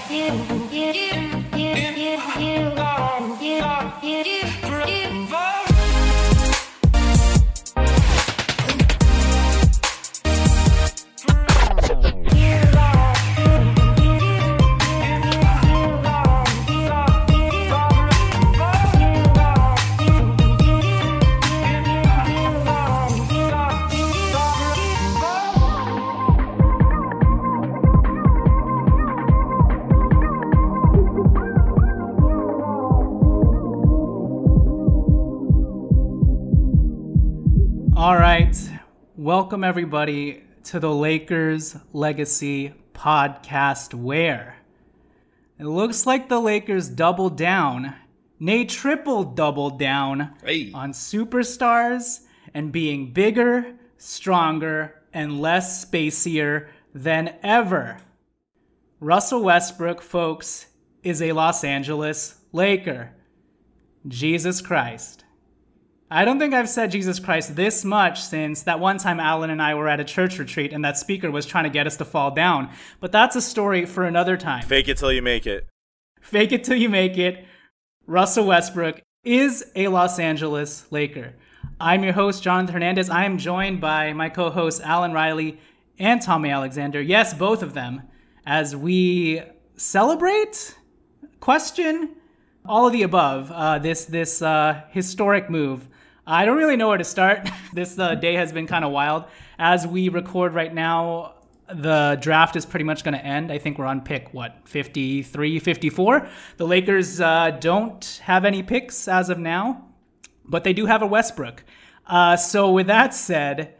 All right, welcome everybody to the Lakers Legacy Podcast, where it looks like the Lakers doubled down, nay triple doubled down on superstars and being bigger, stronger, and less spacier than ever. Russell Westbrook, folks, is a Los Angeles Laker. Jesus Christ. I don't think I've said Jesus Christ this much since that one time Alan and I were at a church retreat and that speaker was trying to get us to fall down. But that's a story for another time. Fake it till you make it. Fake it till you make it. Russell Westbrook is a Los Angeles Laker. I'm your host, Jonathan Hernandez. I am joined by my co-hosts, Alan Riley and Tommy Alexander. Yes, both of them. As we celebrate, question, all of the above, this historic move. I don't really know where to start. This day has been kind of wild. As we record right now, the draft is pretty much going to end. I think we're on pick, 53, 54? The Lakers don't have any picks as of now, but they do have a Westbrook. So with that said,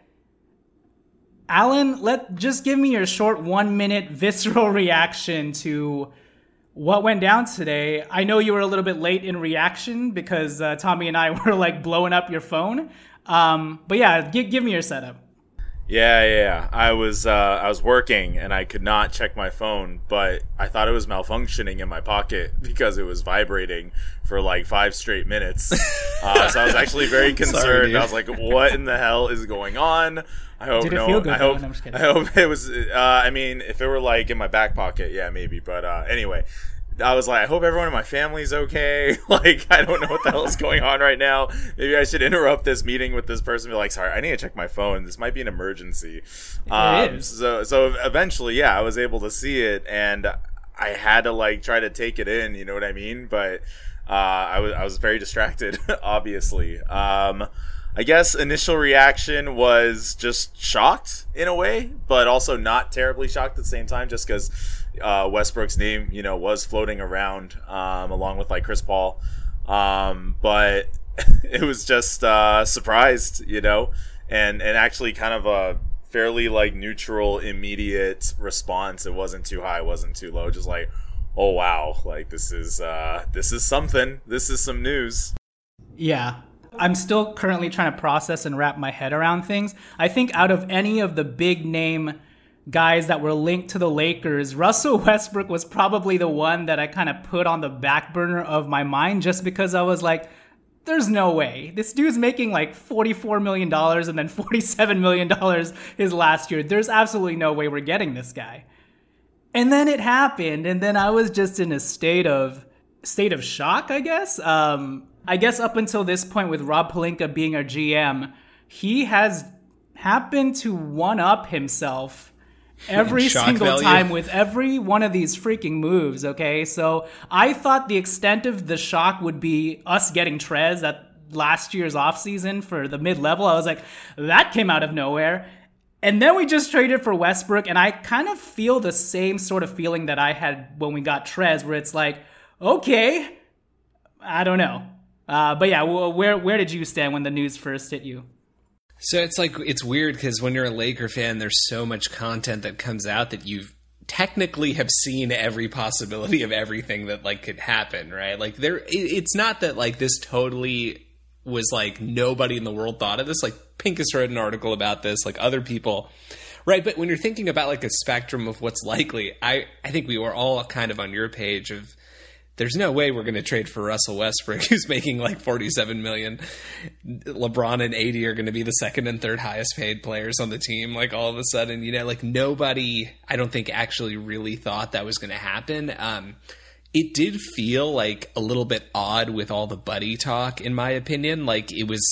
Alan, just give me your short 1 minute visceral reaction to what went down today. I know you were a little bit late in reaction because Tommy and I were like blowing up your phone. But yeah, give me your setup. Yeah. I was working and I could not check my phone, but I thought it was malfunctioning in my pocket because it was vibrating for like 5 straight minutes. So I was actually very concerned. Sorry, I was like, what in the hell is going on? I hope Did it feel good? I hope it was. I mean, if it were like in my back pocket, yeah, maybe. But anyway, I was like, I hope everyone in my family's okay. Like, I don't know what the hell is going on right now. Maybe I should interrupt this meeting with this person and be like, sorry, I need to check my phone. This might be an emergency. It is. So eventually, yeah, I was able to see it, and I had to like try to take it in. You know what I mean? But I was very distracted, obviously. I guess initial reaction was just shocked in a way, but also not terribly shocked at the same time, just because Westbrook's name, was floating around along with like Chris Paul. But it was just surprised, and actually kind of a fairly like neutral, immediate response. It wasn't too high, wasn't too low, just like, oh wow, like this is something. This is some news. Yeah. I'm still currently trying to process and wrap my head around things. I think out of any of the big name guys that were linked to the Lakers, Russell Westbrook was probably the one that I kind of put on the back burner of my mind, just because I was like, there's no way. This dude's making like $44 million and then $47 million his last year. There's absolutely no way we're getting this guy. And then it happened, and then I was just in a state of shock, I guess. I guess up until this point, with Rob Pelinka being our GM, he has happened to one-up himself every single time with every one of these freaking moves, okay? So I thought the extent of the shock would be us getting Trez at last year's offseason for the mid-level. I was like, that came out of nowhere. And then we just traded for Westbrook, and I kind of feel the same sort of feeling that I had when we got Trez, where it's like, okay, I don't know. But yeah, where did you stand when the news first hit you? So it's weird because when you're a Laker fan, there's so much content that comes out that you technically have seen every possibility of everything that like could happen, right? Like it's not that like this totally was like nobody in the world thought of this. Like Pincus wrote an article about this, like other people, right? But when you're thinking about like a spectrum of what's likely, I think we were all kind of on your page of there's no way we're going to trade for Russell Westbrook, who's making like $47 million. LeBron and AD are going to be the second and third highest paid players on the team. Like all of a sudden, you know, like nobody, I don't think actually really thought that was going to happen. It did feel like a little bit odd with all the buddy talk, in my opinion. Like it was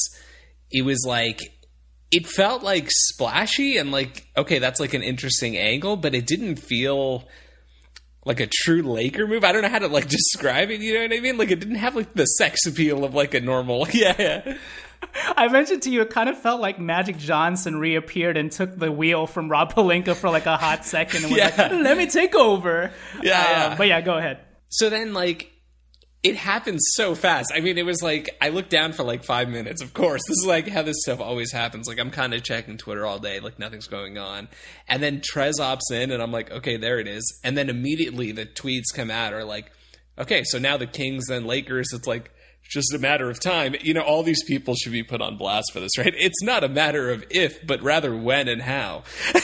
like, it felt like splashy and like, okay, that's like an interesting angle, but it didn't feel like a true Laker move. I don't know how to like describe it. You know what I mean? Like it didn't have like the sex appeal of like a normal. Yeah. I mentioned to you, it kind of felt like Magic Johnson reappeared and took the wheel from Rob Pelinka for like a hot second and was like, let me take over. Yeah. But yeah, go ahead. So then like it happened so fast. I mean, it was like I looked down for like 5 minutes. Of course, this is like how this stuff always happens. Like I'm kind of checking Twitter all day, like nothing's going on. And then Trez opts in and I'm like, okay, there it is. And then immediately the tweets come out are like, okay, so now the Kings then Lakers, it's like just a matter of time. You know, all these people should be put on blast for this, right? It's not a matter of if, but rather when and how.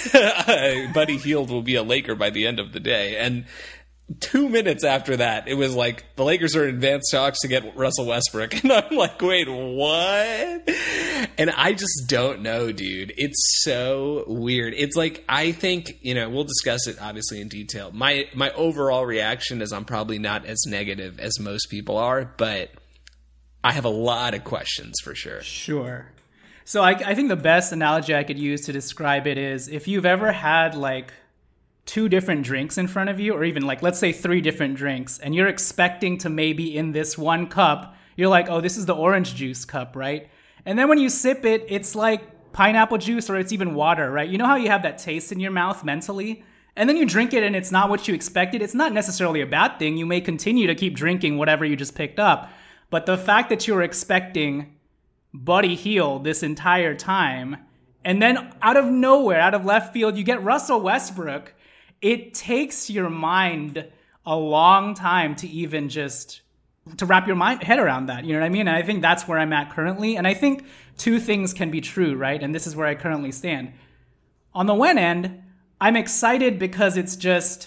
Buddy Hield will be a Laker by the end of the day. And 2 minutes after that, it was like the Lakers are in advanced talks to get Russell Westbrook. And I'm like, wait, what? And I just don't know, dude. It's so weird. It's like, I think, you know, we'll discuss it obviously in detail. My overall reaction is I'm probably not as negative as most people are, but I have a lot of questions for sure. Sure. So I think the best analogy I could use to describe it is if you've ever had like 2 different drinks in front of you, or even like, let's say 3 different drinks, and you're expecting to maybe in this one cup, you're like, oh, this is the orange juice cup, right? And then when you sip it, it's like pineapple juice or it's even water, right? You know how you have that taste in your mouth mentally? And then you drink it and it's not what you expected. It's not necessarily a bad thing. You may continue to keep drinking whatever you just picked up. But the fact that you're expecting Buddy Hield this entire time, and then out of nowhere, out of left field, you get Russell Westbrook, it takes your mind a long time to even just to wrap your head around that. You know what I mean? And I think that's where I'm at currently. And I think 2 things can be true, right? And this is where I currently stand. On the one end, I'm excited because it's just,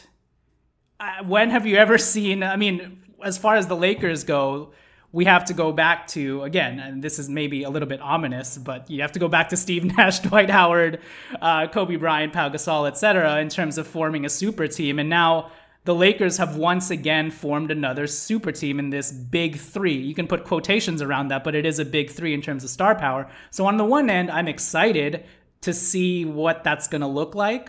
when have you ever seen, I mean, as far as the Lakers go, we have to go back to, again, and this is maybe a little bit ominous, but you have to go back to Steve Nash, Dwight Howard, Kobe Bryant, Pau Gasol, etc., in terms of forming a super team. And now the Lakers have once again formed another super team in this big 3. You can put quotations around that, but it is a big 3 in terms of star power. So on the one end, I'm excited to see what that's going to look like.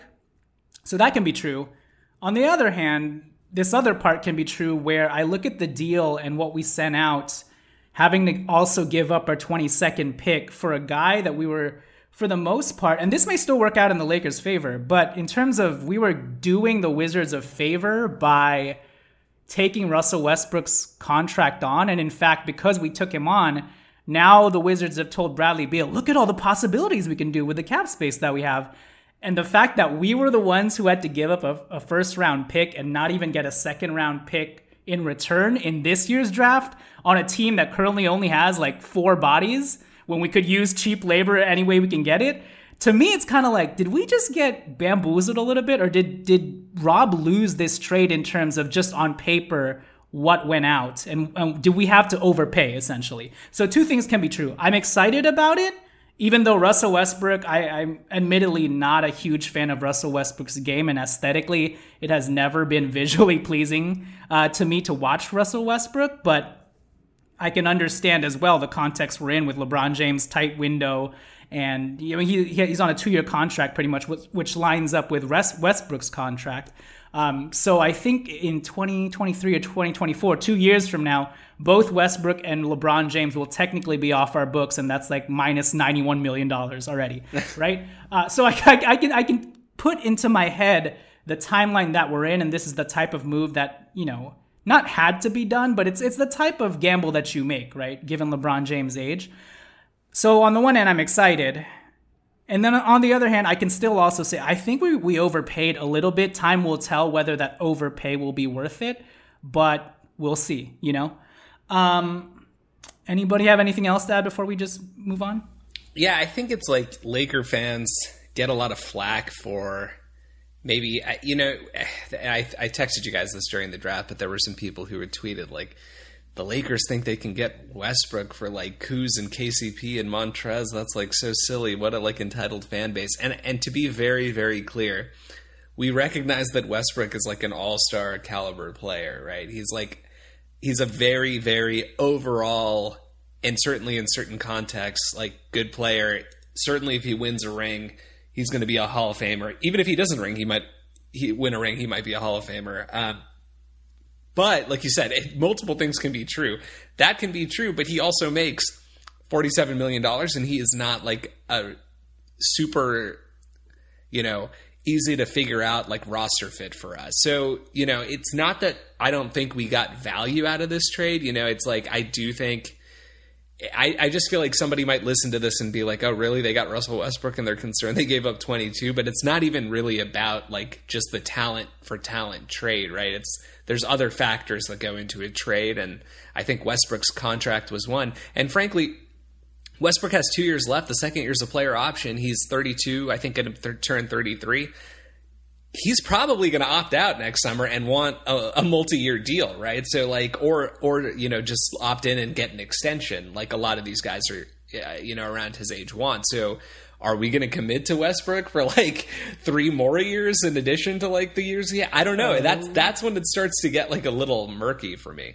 So that can be true. On the other hand, this other part can be true where I look at the deal and what we sent out, having to also give up our 22nd pick for a guy that we were, for the most part, and this may still work out in the Lakers' favor, but in terms of we were doing the Wizards a favor by taking Russell Westbrook's contract on. And in fact, because we took him on, now the Wizards have told Bradley Beal, look at all the possibilities we can do with the cap space that we have. And the fact that we were the ones who had to give up a first-round pick and not even get a second-round pick in return in this year's draft on a team that currently only has like 4 bodies when we could use cheap labor any way we can get it, to me it's kind of like, did we just get bamboozled a little bit? Or did Rob lose this trade in terms of just on paper what went out? And do we have to overpay, essentially? So 2 things can be true. I'm excited about it. Even though Russell Westbrook, I'm admittedly not a huge fan of Russell Westbrook's game, and aesthetically, it has never been visually pleasing to me to watch Russell Westbrook, but I can understand as well the context we're in with LeBron James' tight window, and you know he's on a 2-year contract pretty much, which lines up with Westbrook's contract. So I think in 2023 or 2024, 2 years from now, both Westbrook and LeBron James will technically be off our books, and that's like minus $91 million already, right? So I can put into my head the timeline that we're in, and this is the type of move that, you know, not had to be done, but it's the type of gamble that you make, right? Given LeBron James' age. So on the one hand, I'm excited. And then on the other hand, I can still also say, I think we overpaid a little bit. Time will tell whether that overpay will be worth it, but we'll see, you know? Anybody have anything else to add before we just move on? Yeah, I think it's like Laker fans get a lot of flack for maybe, I texted you guys this during the draft, but there were some people who had tweeted like, the Lakers think they can get Westbrook for like Kuz and KCP and Montrez. That's like so silly. What a like entitled fan base. And to be very, very clear, we recognize that Westbrook is like an all-star caliber player, right? He's a very, very overall, and certainly in certain contexts, like good player. Certainly if he wins a ring, he's going to be a Hall of Famer. Even if he doesn't win a ring, he might be a Hall of Famer. But like you said, multiple things can be true. That can be true, but he also makes $47 million, and he is not like a super, easy to figure out like roster fit for us. So, it's not that I don't think we got value out of this trade. It's like I do think I just feel like somebody might listen to this and be like, oh, really? They got Russell Westbrook and they're concerned they gave up 22, but it's not even really about like just the talent for talent trade, right? There's other factors that go into a trade, and I think Westbrook's contract was one. And frankly, Westbrook has 2 years left. The second year's a player option. He's 32, I think going to turn 33. He's probably going to opt out next summer and want a multi-year deal, right? So like, or just opt in and get an extension, like a lot of these guys are, around his age want. So are we going to commit to Westbrook for like 3 more years in addition to like the years? Yeah, I don't know. That's when it starts to get like a little murky for me.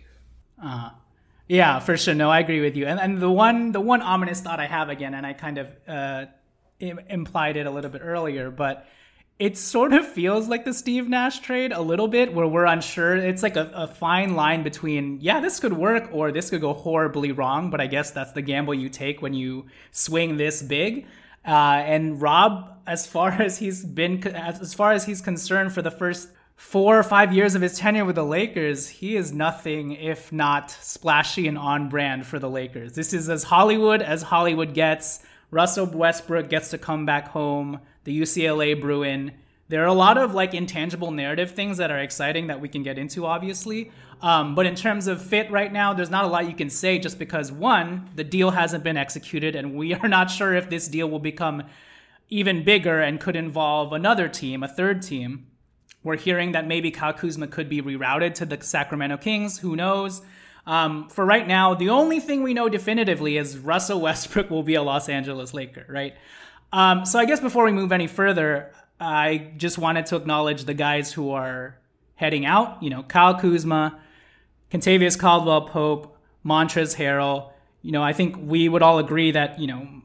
Yeah, for sure. No, I agree with you. And the one ominous thought I have again, and I kind of implied it a little bit earlier, but it sort of feels like the Steve Nash trade a little bit, where we're unsure. It's like a fine line between, yeah, this could work or this could go horribly wrong. But I guess that's the gamble you take when you swing this big. And Rob, as far as he's concerned for the first 4 or 5 years of his tenure with the Lakers, he is nothing if not splashy and on brand for the Lakers. This is as Hollywood gets. Russell Westbrook gets to come back home, the UCLA Bruin. There are a lot of like intangible narrative things that are exciting that we can get into, obviously. But in terms of fit right now, there's not a lot you can say, just because, one, the deal hasn't been executed, and we are not sure if this deal will become even bigger and could involve another team, a third team. We're hearing that maybe Kyle Kuzma could be rerouted to the Sacramento Kings. Who knows? For right now, the only thing we know definitively is Russell Westbrook will be a Los Angeles Laker, right? So I guess before we move any further, I just wanted to acknowledge the guys who are heading out. Kyle Kuzma, Kentavious Caldwell-Pope, Montrezl Harrell. I think we would all agree that,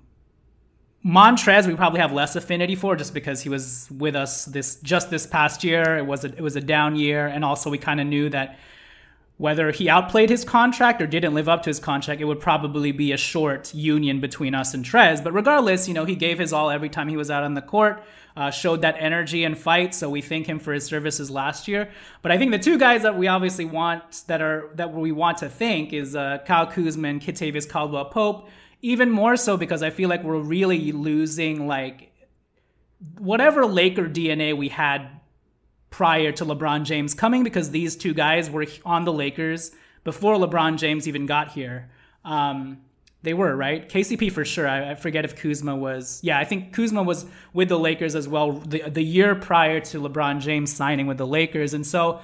Montrez we probably have less affinity for, just because he was with us this past year. It was a down year, and also we kind of knew that whether he outplayed his contract or didn't live up to his contract, it would probably be a short union between us and Trez. But regardless, he gave his all every time he was out on the court, showed that energy and fight. So we thank him for his services last year. But I think the two guys that we obviously want that we want to thank is Kyle Kuzma and Kentavious Caldwell-Pope. Even more so because I feel like we're really losing like whatever Laker DNA we had prior to LeBron James coming, because these two guys were on the Lakers before LeBron James even got here. They were, right? KCP for sure. I forget if Kuzma was. Yeah, I think Kuzma was with the Lakers as well the year prior to LeBron James signing with the Lakers. And so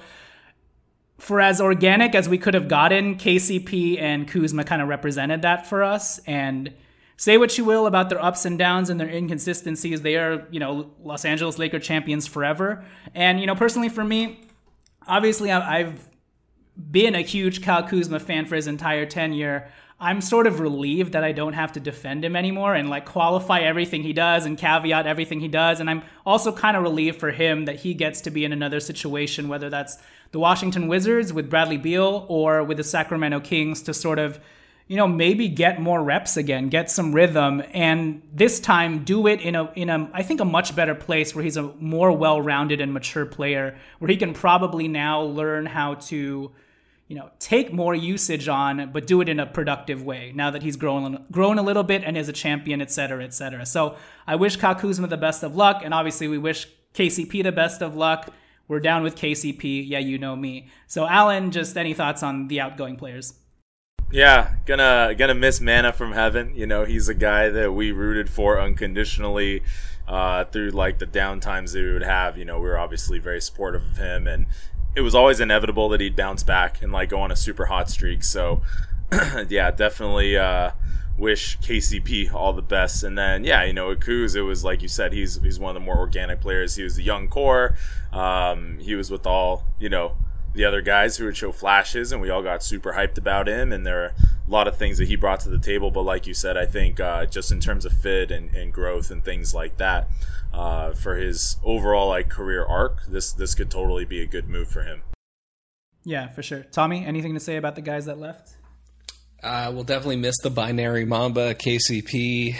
for as organic as we could have gotten, KCP and Kuzma kind of represented that for us. And say what you will about their ups and downs and their inconsistencies, they are, Los Angeles Laker champions forever. And, personally for me, obviously I've been a huge Kyle Kuzma fan for his entire tenure. I'm sort of relieved that I don't have to defend him anymore and like qualify everything he does and caveat everything he does. And I'm also kind of relieved for him that he gets to be in another situation, whether that's the Washington Wizards with Bradley Beal or with the Sacramento Kings, to sort of, maybe get more reps again, get some rhythm, and this time do it in a I think a much better place where he's a more well-rounded and mature player, where he can probably now learn how to, take more usage on, but do it in a productive way now that he's grown a little bit and is a champion, et cetera, et cetera. So I wish Kyle Kuzma the best of luck, and obviously we wish KCP the best of luck. We're down with KCP. Yeah, you know me. So Alan, just any thoughts on the outgoing players? Yeah, gonna miss Mana from Heaven. You know, he's a guy that we rooted for unconditionally through like the downtimes that we would have. You know, we were obviously very supportive of him, and it was always inevitable that he'd bounce back and like go on a super hot streak. So yeah, definitely wish KCP all the best. And then yeah, you know, Akuz, it was like you said, he's one of the more organic players. He was a young core. He was with all, you know, the other guys who would show flashes, and we all got super hyped about him, and there are a lot of things that he brought to the table. But like you said, I think just in terms of fit and growth and things like that, for his overall like career arc, this could totally be a good move for him. Yeah, for sure. Tommy, anything to say about the guys that left? We'll definitely miss the binary Mamba, KCP.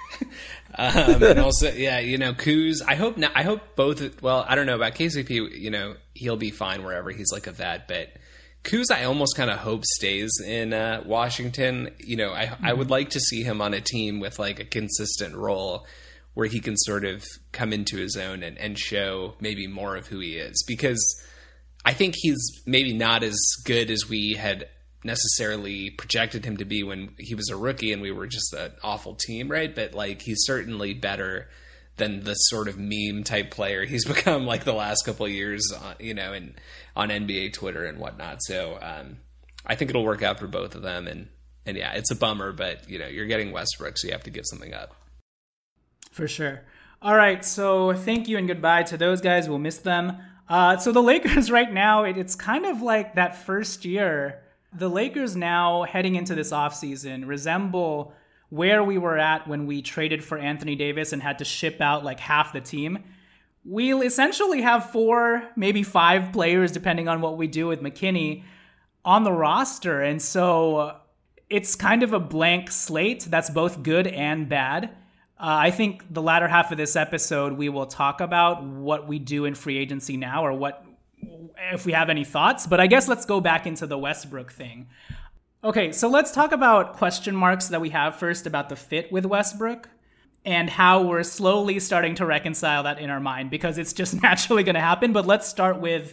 And also, yeah, you know, Kuz, I hope both, well, I don't know about KCP, you know, he'll be fine wherever he's like a vet, but Kuz, I almost kind of hope stays in Washington. You know, I would like to see him on a team with like a consistent role where he can sort of come into his own and show maybe more of who he is, because I think he's maybe not as good as we had necessarily projected him to be when he was a rookie and we were just an awful team, right? But like, he's certainly better than the sort of meme type player he's become like the last couple of years, you know, and on NBA Twitter and whatnot. So I think it'll work out for both of them. And yeah, it's a bummer, but you know, you're getting Westbrook, so you have to give something up. For sure. All right. So thank you and goodbye to those guys. We'll miss them. So the Lakers right now, it's kind of like that first year. The Lakers now heading into this offseason resemble where we were at when we traded for Anthony Davis and had to ship out like half the team. We'll essentially have 4, maybe 5 players, depending on what we do with McKinney, on the roster. And so it's kind of a blank slate that's both good and bad. I think the latter half of this episode, we will talk about what we do in free agency now, or what, if we have any thoughts. But I guess let's go back into the Westbrook thing. Okay, so let's talk about question marks that we have first about the fit with Westbrook and how we're slowly starting to reconcile that in our mind, because it's just naturally going to happen. But let's start with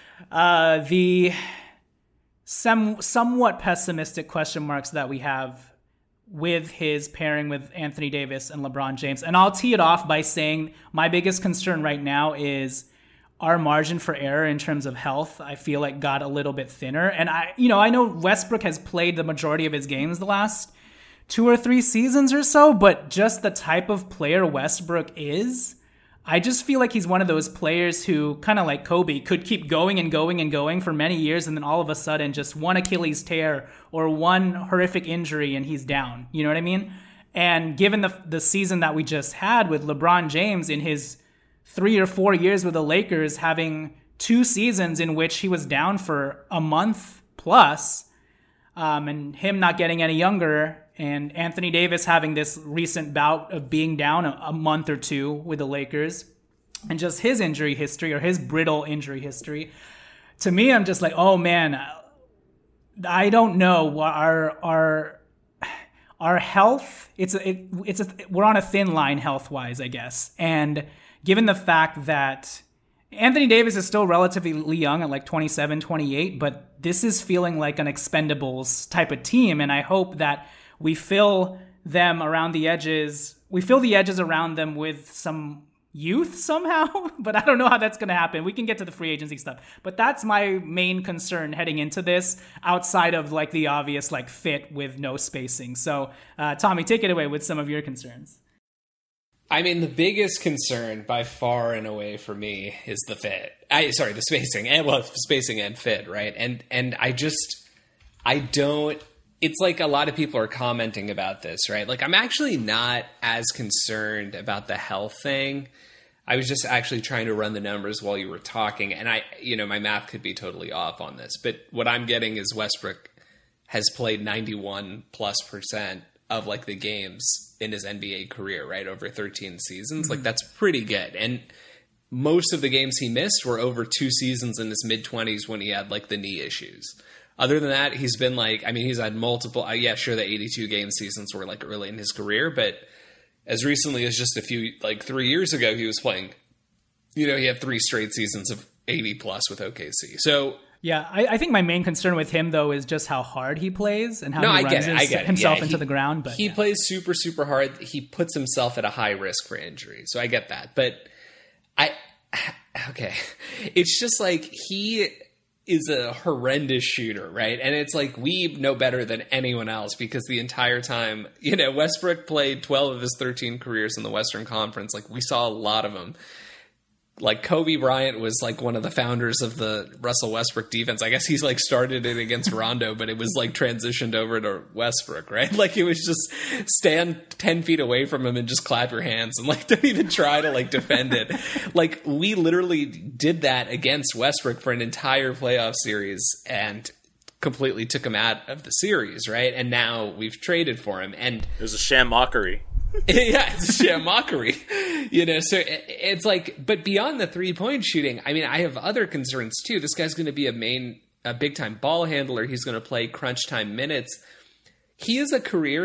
the somewhat pessimistic question marks that we have with his pairing with Anthony Davis and LeBron James. And I'll tee it off by saying my biggest concern right now is our margin for error in terms of health. I feel like got a little bit thinner. And I know Westbrook has played the majority of his games the last 2 or 3 seasons or so, but just the type of player Westbrook is, I just feel like he's one of those players who, kind of like Kobe, could keep going and going and going for many years, and then all of a sudden just one Achilles tear or one horrific injury and he's down. You know what I mean? And given the season that we just had with LeBron James in his 3 or 4 years with the Lakers, having 2 seasons in which he was down for a month plus, and him not getting any younger, and Anthony Davis having this recent bout of being down a month or 2 with the Lakers, and just his injury history, or his brittle injury history. To me, I'm just like, oh man, I don't know. Our health, we're on a thin line health-wise, I guess. And given the fact that Anthony Davis is still relatively young at like 27, 28, but this is feeling like an Expendables type of team. And I hope that we fill them around the edges. We fill the edges around them with some youth somehow, but I don't know how that's going to happen. We can get to the free agency stuff, but that's my main concern heading into this, outside of like the obvious like fit with no spacing. So Tommy, take it away with some of your concerns. I mean, the biggest concern by far and away for me is the fit. The spacing, and spacing and fit, right? And I don't. It's like a lot of people are commenting about this, right? Like, I'm actually not as concerned about the health thing. I was just actually trying to run the numbers while you were talking, and my math could be totally off on this, but what I'm getting is Westbrook has played 91+% of like the games in his NBA career, right? Over 13 seasons. Mm-hmm. Like, that's pretty good. And most of the games he missed were over 2 seasons in his mid-20s when he had like the knee issues. Other than that, he's been like, I mean, he's had multiple, the 82 game seasons were like early in his career, but as recently as just 3 years ago, he was playing, he had 3 straight seasons of 80+ with OKC. So Yeah, I think my main concern with him, though, is just how hard he plays and how he runs himself into the ground. But he plays super, super hard. He puts himself at a high risk for injury. So I get that. But okay. It's just like he is a horrendous shooter, right? And it's like we know better than anyone else because the entire time, Westbrook played 12 of his 13 careers in the Western Conference. Like we saw a lot of them. Like Kobe Bryant was like one of the founders of the Russell Westbrook defense. I guess he's like started it against Rondo, but it was like transitioned over to Westbrook, right? Like it was just stand 10 feet away from him and just clap your hands and like don't even try to like defend it. Like we literally did that against Westbrook for an entire playoff series and completely took him out of the series, right? And now we've traded for him, and it was a sham mockery. Yeah, it's a sham mockery, so it's like, but beyond the 3-point shooting, I mean, I have other concerns too. This guy's going to be a big time ball handler. He's going to play crunch time minutes. He is a career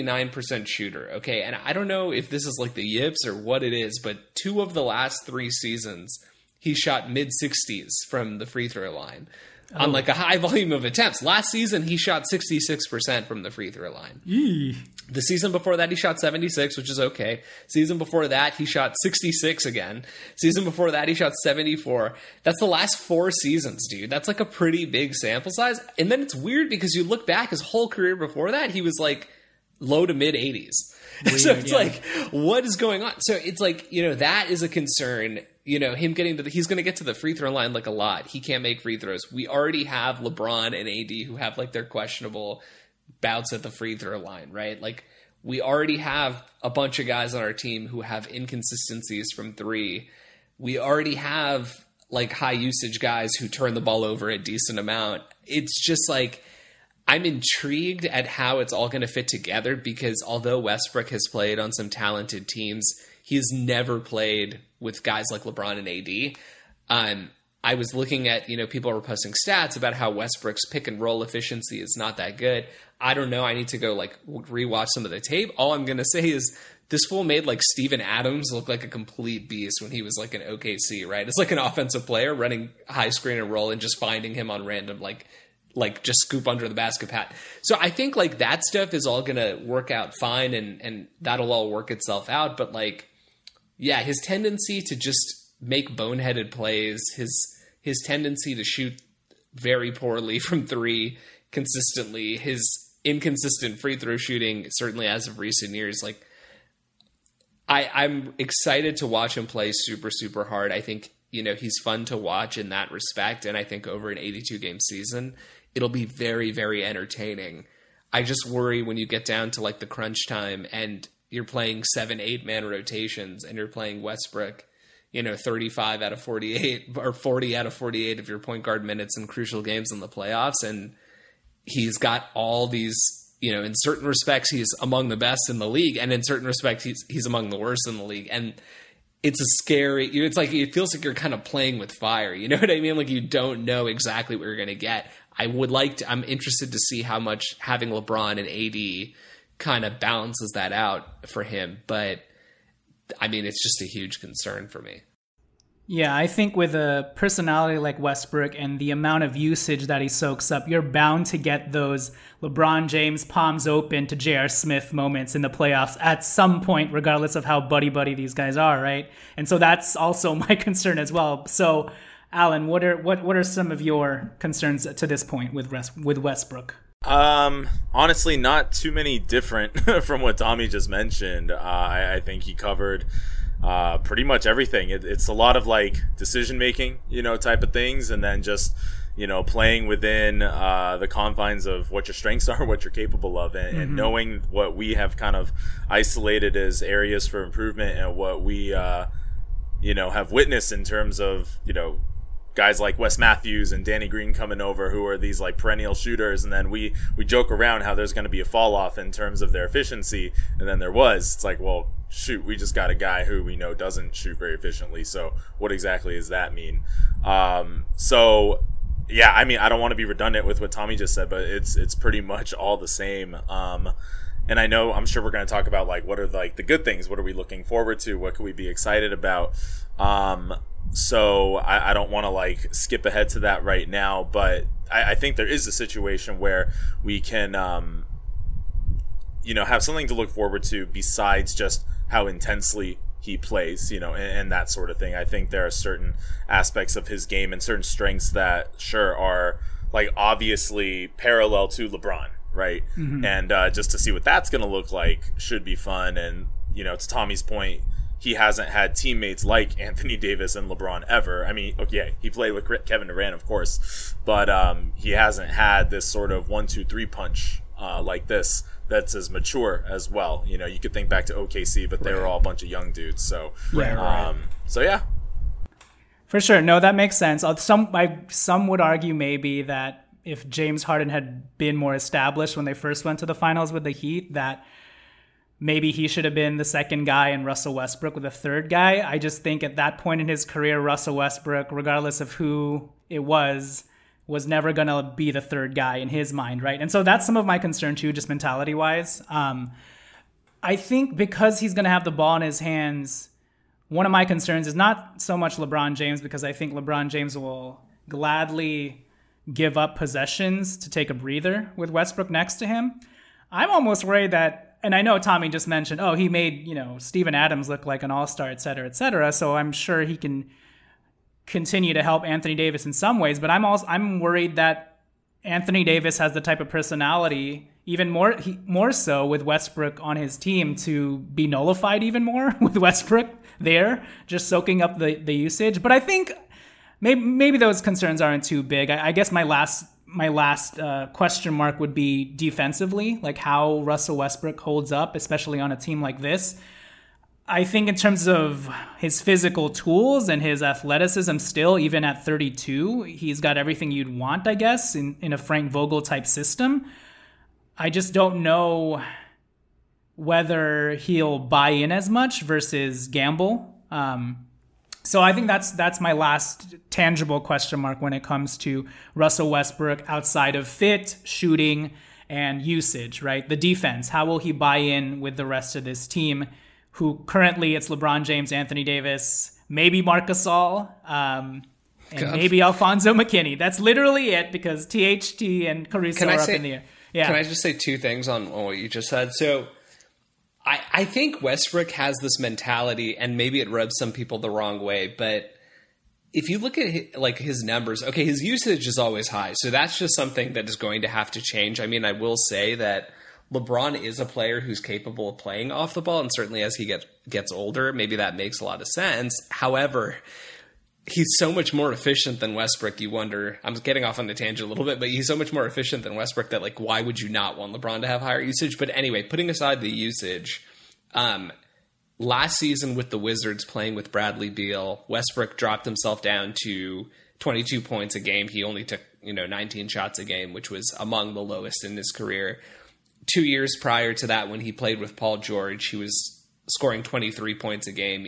79% shooter. Okay. And I don't know if this is like the yips or what it is, but 2 of the last 3 seasons, he shot mid 60s from the free throw line. On like a high volume of attempts. Last season, he shot 66% from the free throw line. The season before that, he shot 76, which is okay. Season before that, he shot 66 again. Season before that, he shot 74. That's the last 4 seasons, dude. That's like a pretty big sample size. And then it's weird because you look back, his whole career before that, he was like low to mid 80s. So it's like, what is going on? So it's like, that is a concern. Him getting he's going to get to the free throw line like a lot. He can't make free throws. We already have LeBron and AD who have like their questionable bouts at the free throw line, right? Like we already have a bunch of guys on our team who have inconsistencies from 3. We already have like high usage guys who turn the ball over a decent amount. It's just like, I'm intrigued at how it's all going to fit together because although Westbrook has played on some talented teams, he's never played with guys like LeBron and AD. I was looking at, people were posting stats about how Westbrook's pick and roll efficiency is not that good. I don't know. I need to go like rewatch some of the tape. All I'm going to say is this fool made like Steven Adams look like a complete beast when he was like an OKC, right? It's like an offensive player running high screen and roll and just finding him on random, like just scoop under the basket pat. So I think like that stuff is all going to work out fine and that'll all work itself out. But like, yeah, his tendency to just make boneheaded plays, his tendency to shoot very poorly from 3 consistently, his inconsistent free throw shooting, certainly as of recent years, like I'm excited to watch him play super, super hard. I think, he's fun to watch in that respect. And I think over an 82 game season, it'll be very, very entertaining. I just worry when you get down to like the crunch time and you're playing 7-8 man rotations and you're playing Westbrook, 35 out of 48 or 40 out of 48 of your point guard minutes in crucial games in the playoffs. And he's got all these, in certain respects, he's among the best in the league. And in certain respects, he's among the worst in the league. And it's a scary, it's like, it feels like you're kind of playing with fire. You know what I mean? Like you don't know exactly what you're going to get. I'm interested to see how much having LeBron and AD kind of balances that out for him. But I mean, it's just a huge concern for me. Yeah, I think with a personality like Westbrook and the amount of usage that he soaks up, you're bound to get those LeBron James palms open to J.R. Smith moments in the playoffs at some point, regardless of how buddy-buddy these guys are, right? And so that's also my concern as well. So, Alan, what are some of your concerns to this point with Westbrook? Honestly, not too many different from what Tommy just mentioned. I think he covered pretty much everything. It's a lot of like decision making, type of things, and then just playing within the confines of what your strengths are, what you're capable of, and knowing what we have kind of isolated as areas for improvement and what we have witnessed in terms of guys like Wes Matthews and Danny Green coming over, who are these like perennial shooters, and then we joke around how there's going to be a fall off in terms of their efficiency, and then there was. It's like, well, shoot, we just got a guy who we know doesn't shoot very efficiently, so what exactly does that mean? So yeah, I mean, I don't want to be redundant with what Tommy just said, but it's pretty much all the same. And I'm sure we're going to talk about like what are like the good things, what are we looking forward to, what could we be excited about. So I don't want to like skip ahead to that right now, but I think there is a situation where we can, have something to look forward to besides just how intensely he plays, and that sort of thing. I think there are certain aspects of his game and certain strengths that sure are like obviously parallel to LeBron, right? Mm-hmm. And just to see what that's going to look like should be fun. And, to Tommy's point, he hasn't had teammates like Anthony Davis and LeBron ever. I mean, okay, he played with Kevin Durant, of course, but he hasn't had this sort of 1-2-3 punch like this that's as mature as well. You could think back to OKC, but they were all a bunch of young dudes. So, so yeah. For sure. No, that makes sense. Some would argue maybe that if James Harden had been more established when they first went to the finals with the Heat, that maybe he should have been the second guy and Russell Westbrook with the third guy. I just think at that point in his career, Russell Westbrook, regardless of who it was never going to be the third guy in his mind, right? And so that's some of my concern too, just mentality-wise. I think because he's going to have the ball in his hands, one of my concerns is not so much LeBron James, because I think LeBron James will gladly give up possessions to take a breather with Westbrook next to him. I'm almost worried that, and I know Tommy just mentioned, he made, Steven Adams look like an all-star, et cetera, so I'm sure he can continue to help Anthony Davis in some ways, but I'm worried that Anthony Davis has the type of personality, even more so with Westbrook on his team, to be nullified even more with Westbrook there, just soaking up the usage. But I think maybe those concerns aren't too big. I guess my last question mark would be defensively, like how Russell Westbrook holds up, especially on a team like this. I think in terms of his physical tools and his athleticism still, even at 32, he's got everything you'd want, I guess, in a Frank Vogel type system. I just don't know whether he'll buy in as much versus gamble. So I think that's my last tangible question mark when it comes to Russell Westbrook outside of fit, shooting, and usage, right? The defense, how will he buy in with the rest of this team, who currently it's LeBron James, Anthony Davis, maybe Marc Gasol, and maybe Alfonso McKinney. That's literally it, because THT and Caruso are up in the air. Yeah. Can I just say two things on what you just said? So I think Westbrook has this mentality, and maybe it rubs some people the wrong way, but if you look at his numbers, okay, his usage is always high, so that's just something that is going to have to change. I mean, I will say that LeBron is a player who's capable of playing off the ball, and certainly as he gets older, maybe that makes a lot of sense. However, he's so much more efficient than Westbrook. You wonder, I'm getting off on the tangent a little bit, but he's so much more efficient than Westbrook that, why would you not want LeBron to have higher usage? But anyway, putting aside the usage, last season with the Wizards playing with Bradley Beal, Westbrook dropped himself down to 22 points a game. He only took, 19 shots a game, which was among the lowest in his career. 2 years prior to that, when he played with Paul George, he was scoring 23 points a game.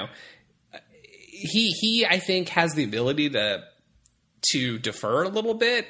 He I think has the ability to defer a little bit.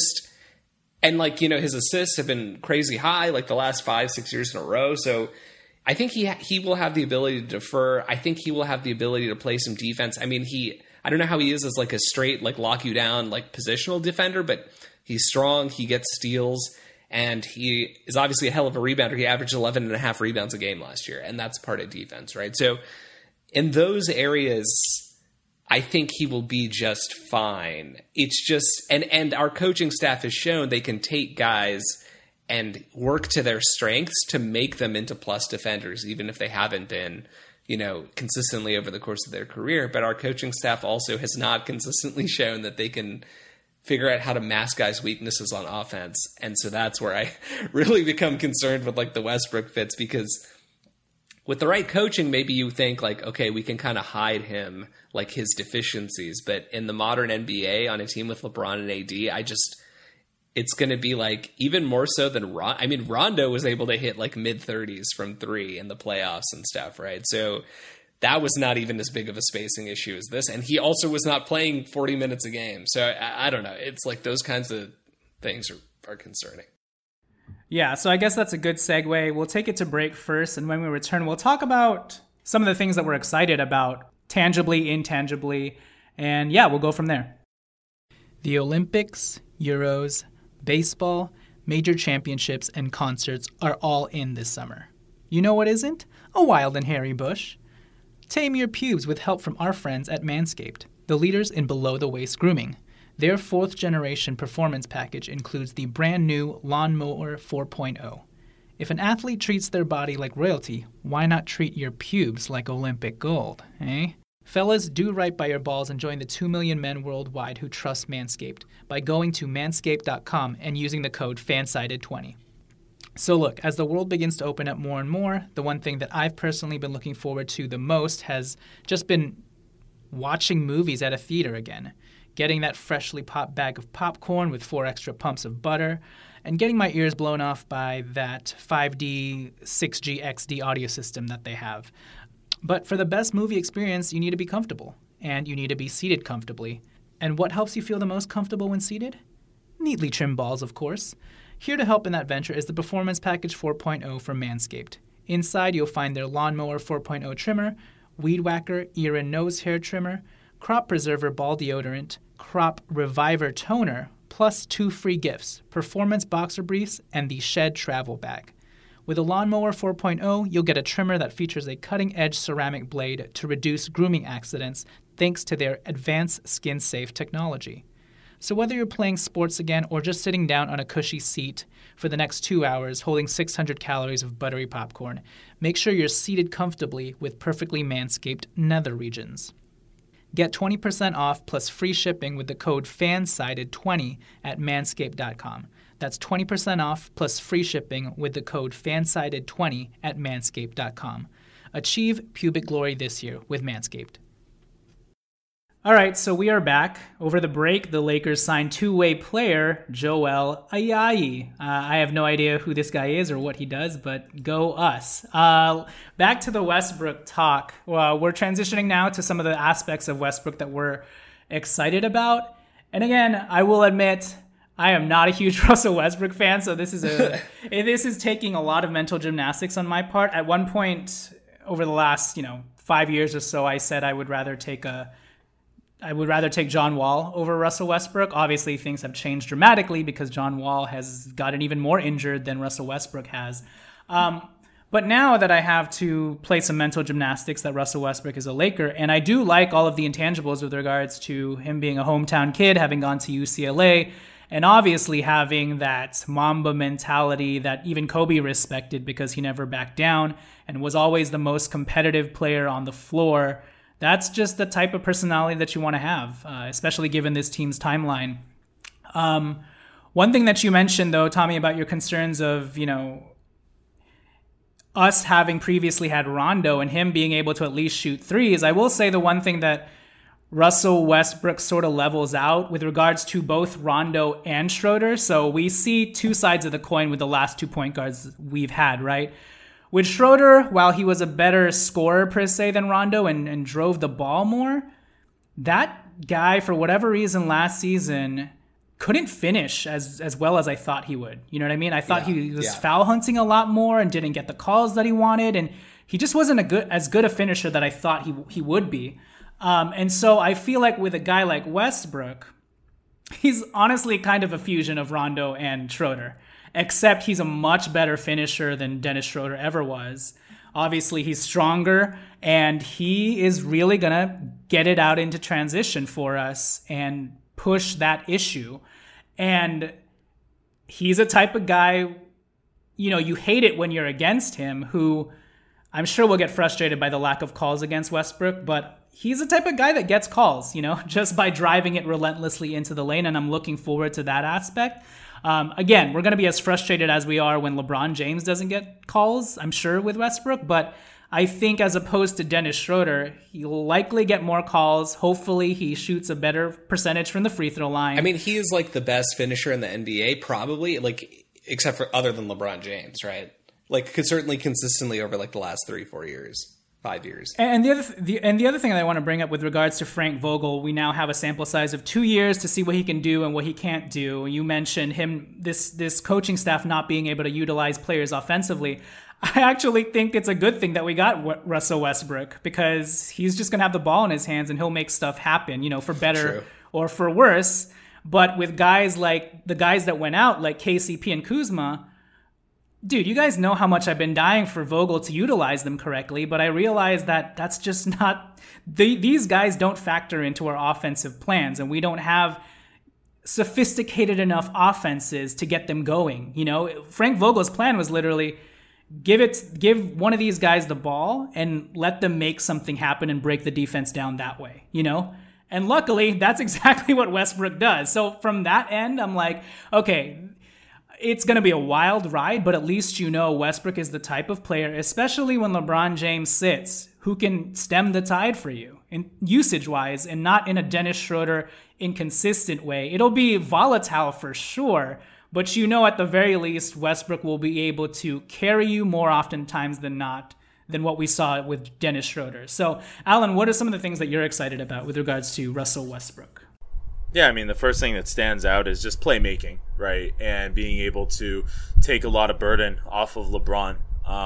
His assists have been crazy high, the last 5-6 years in a row. So I think he will have the ability to defer. I think he will have the ability to play some defense. I mean, I don't know how he is as a straight lock you down positional defender, but he's strong. He gets steals. And he is obviously a hell of a rebounder. He averaged 11.5 rebounds a game last year, and that's part of defense, right? So in those areas, I think he will be just fine. It's just, and our coaching staff has shown they can take guys and work to their strengths to make them into plus defenders, even if they haven't been, consistently over the course of their career. But our coaching staff also has not consistently shown that they can figure out how to mask guys' weaknesses on offense. And so that's where I really become concerned with the Westbrook fits, because with the right coaching, maybe you think okay, we can kind of hide him, his deficiencies. But in the modern NBA on a team with LeBron and AD, it's going to be even more so than Rondo was able to hit mid-30s from three in the playoffs and stuff, right? So that was not even as big of a spacing issue as this. And he also was not playing 40 minutes a game. So I don't know. It's those kinds of things are concerning. Yeah, so I guess that's a good segue. We'll take it to break first. And when we return, we'll talk about some of the things that we're excited about tangibly, intangibly. And yeah, we'll go from there. The Olympics, Euros, baseball, major championships, and concerts are all in this summer. You know what isn't? A wild and hairy bush. Tame your pubes with help from our friends at Manscaped, the leaders in below-the-waist grooming. Their 4th-generation performance package includes the brand-new Lawnmower 4.0. If an athlete treats their body like royalty, why not treat your pubes like Olympic gold, eh? Fellas, do right by your balls and join the 2 million men worldwide who trust Manscaped by going to manscaped.com and using the code FANSIDED20. So look, as the world begins to open up more and more, the one thing that I've personally been looking forward to the most has just been watching movies at a theater again, getting that freshly popped bag of popcorn with 4 extra pumps of butter, and getting my ears blown off by that 5D 6G XD audio system that they have. But for the best movie experience, you need to be comfortable, and you need to be seated comfortably. And what helps you feel the most comfortable when seated? Neatly trimmed balls, of course. Here to help in that venture is the Performance Package 4.0 from Manscaped. Inside, you'll find their Lawnmower 4.0 trimmer, Weed Whacker ear and nose hair trimmer, Crop Preserver ball deodorant, Crop Reviver toner, plus 2 free gifts, Performance boxer briefs, and the Shed travel bag. With a Lawnmower 4.0, you'll get a trimmer that features a cutting-edge ceramic blade to reduce grooming accidents thanks to their advanced skin-safe technology. So whether you're playing sports again or just sitting down on a cushy seat for the next 2 hours holding 600 calories of buttery popcorn, make sure you're seated comfortably with perfectly manscaped nether regions. Get 20% off plus free shipping with the code FANSIDED20 at manscaped.com. That's 20% off plus free shipping with the code FANSIDED20 at manscaped.com. Achieve pubic glory this year with Manscaped. All right, so we are back. Over the break, the Lakers signed two-way player Joel Ayayi. I have no idea who this guy is or what he does, but go us. Back to the Westbrook talk. We're transitioning now to some of the aspects of Westbrook that we're excited about. And again, I will admit, I am not a huge Russell Westbrook fan, so this is taking a lot of mental gymnastics on my part. At one point over the last 5 years or so, I said I would rather take John Wall over Russell Westbrook. Obviously, things have changed dramatically because John Wall has gotten even more injured than Russell Westbrook has. But now that I have to play some mental gymnastics that Russell Westbrook is a Laker, and I do like all of the intangibles with regards to him being a hometown kid, having gone to UCLA, and obviously having that Mamba mentality that even Kobe respected because he never backed down and was always the most competitive player on the floor. That's just the type of personality that you want to have, especially given this team's timeline. One thing that you mentioned, though, Tommy, about your concerns of, us having previously had Rondo and him being able to at least shoot threes, I will say the one thing that Russell Westbrook sort of levels out with regards to both Rondo and Schroeder. So we see two sides of the coin with the last 2 point guards we've had, right? With Schroeder, while he was a better scorer per se than Rondo and drove the ball more, that guy, for whatever reason last season, couldn't finish as well as I thought he would. You know what I mean? I thought he was foul hunting a lot more and didn't get the calls that he wanted. And he just wasn't as good a finisher that I thought he would be. And so I feel like with a guy like Westbrook, he's honestly kind of a fusion of Rondo and Schroeder. Except he's a much better finisher than Dennis Schroeder ever was. Obviously, he's stronger, and he is really going to get it out into transition for us and push that issue. And he's a type of guy, you hate it when you're against him, who I'm sure will get frustrated by the lack of calls against Westbrook, but he's the type of guy that gets calls, just by driving it relentlessly into the lane, and I'm looking forward to that aspect. Again, we're going to be as frustrated as we are when LeBron James doesn't get calls, I'm sure, with Westbrook. But I think as opposed to Dennis Schroeder, he'll likely get more calls. Hopefully, he shoots a better percentage from the free throw line. I mean, he is like the best finisher in the NBA, probably, except for other than LeBron James, right? Certainly consistently over the last 3-4 years. 5 years. And the other thing that I want to bring up with regards to Frank Vogel, we now have a sample size of 2 years to see what he can do and what he can't do. You mentioned this coaching staff not being able to utilize players offensively. I actually think it's a good thing that we got Russell Westbrook, because he's just going to have the ball in his hands and he'll make stuff happen, for better or for worse. But with guys like the guys that went out, like KCP and Kuzma, dude, you guys know how much I've been dying for Vogel to utilize them correctly, but I realize that that's just not... These guys don't factor into our offensive plans, and we don't have sophisticated enough offenses to get them going. Frank Vogel's plan was literally give one of these guys the ball and let them make something happen and break the defense down that way, And luckily, that's exactly what Westbrook does. So from that end, I'm like, okay, it's going to be a wild ride, but at least Westbrook is the type of player, especially when LeBron James sits, who can stem the tide for you in usage-wise and not in a Dennis Schroeder inconsistent way. It'll be volatile for sure, but at the very least, Westbrook will be able to carry you more oftentimes than not than what we saw with Dennis Schroeder. So, Alan, what are some of the things that you're excited about with regards to Russell Westbrook? Yeah, I mean, the first thing that stands out is just playmaking, right? And being able to take a lot of burden off of LeBron.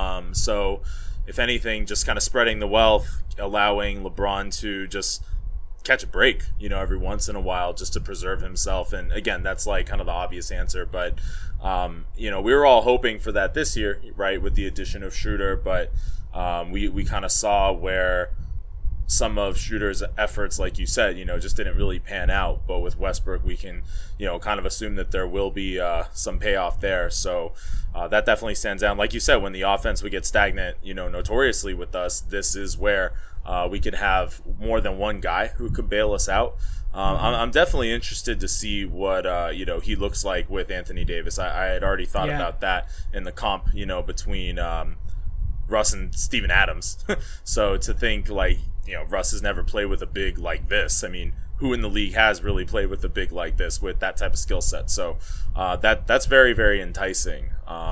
So, if anything, just kind of spreading the wealth, allowing LeBron to just catch a break, every once in a while just to preserve himself. And again, that's like kind of the obvious answer. But, we were all hoping for that this year, right, with the addition of Schroeder. But we kind of saw where some of Schroeder's efforts, like you said, just didn't really pan out. But with Westbrook, we can, kind of assume that there will be some payoff there. So that definitely stands out. Like you said, when the offense would get stagnant, notoriously with us, this is where we could have more than one guy who could bail us out. I'm definitely interested to see what he looks like with Anthony Davis. I had already thought about that in the comp, between Russ and Steven Adams. So to think Russ has never played with a big like this. I mean, who in the league has really played with a big like this with that type of skill set? So that's very, very enticing.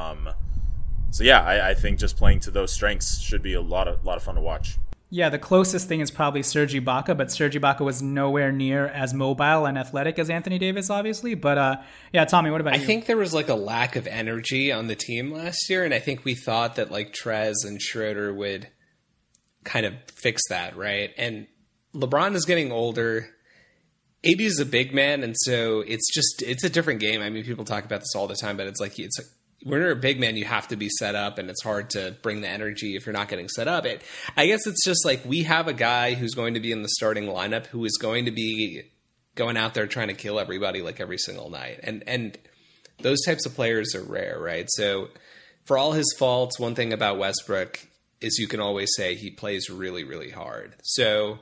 So yeah, I think just playing to those strengths should be a lot of fun to watch. Yeah, the closest thing is probably Serge Ibaka, but Serge Ibaka was nowhere near as mobile and athletic as Anthony Davis, obviously. But yeah, Tommy, what about you? I think there was a lack of energy on the team last year, and I think we thought that Trez and Schroeder would kind of fix that, right? And LeBron is getting older. AD is a big man, and so it's a different game. I mean, people talk about this all the time, but it's when you're a big man, you have to be set up, and it's hard to bring the energy if you're not getting set up. I guess it's just we have a guy who's going to be in the starting lineup who is going to be going out there trying to kill everybody every single night. And those types of players are rare, right? So for all his faults, one thing about Westbrook is you can always say he plays really, really hard. So,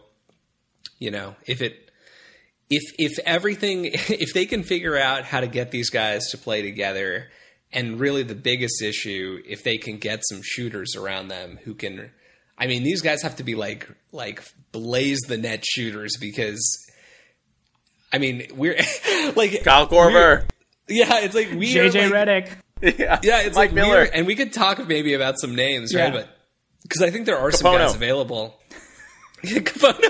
if they can figure out how to get these guys to play together. And really the biggest issue, if they can get some shooters around them who can, these guys have to be like blaze the net shooters, because, we're Kyle Korver. Yeah, it's we JJ Redick. Yeah, it's Mike Miller. And we could talk maybe about some names, right? But because I think there are Capono. some guys available. Capono.